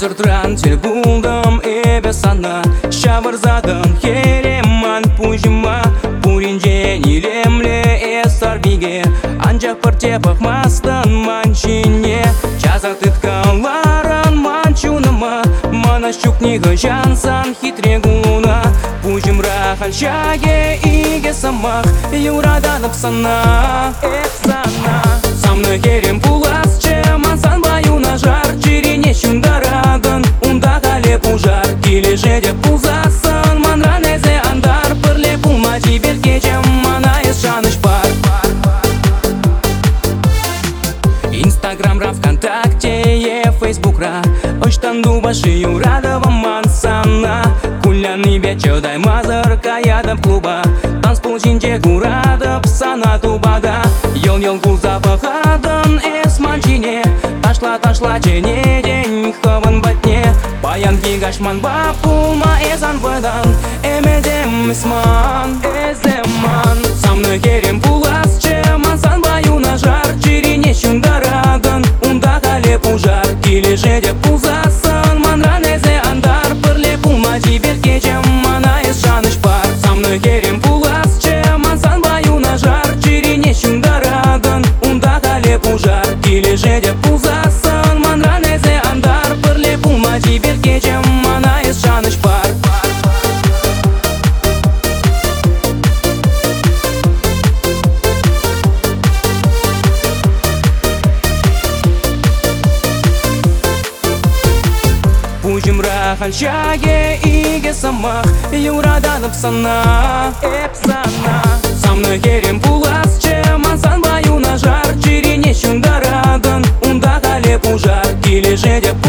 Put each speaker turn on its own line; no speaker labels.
Сыртран телбулдым эбе сана Шабырзадын хереман пужима Пуринже нилемле эсарбиге Анжақ пыртепақ мастын манчине Жаза тыткаларын манчуныма Мана щукнига жансан хитрегуна Пужимра хальчаге иге самах Юраданып сана эпсана Самны херем пулас чемансан баюна жар Чирине шундарадын унда хале пужар Килеже деп пулзасын манранезе андар Пырле пулма жибел кечем мана ес жаныш пар Инстаграмра, ВКонтакте, Фейсбукра Оштанду башы юрадова мансана Куляны вечер дай мазыр каядып клуба Танцпол жинже курадып сана тубада Йол-йол запахадын эс манчине Ташла чене день хаван батне Баян гигашман бапулма эзан выдан Эмедем исман, эземан Самны херем пулас чеман сан баюна жар Чирине шундарадын унда хале пужар Килеже деп пулзасын манранезе андар Пырле пулма жибел кечем мана эс жаныш пар Самны херем пулас чеман сан баюна жар Чирине шундарадын унда хале пужар Килеже деп пулзасын манранезе андар Пырле пулма жибел кечем мана эс жаныш пар Пужимра хальчаге иге самах Юраданып сана эпсана Самны херем пулас чемансан баюна жар Чирине шундарадын унда хале пужар Килеже деп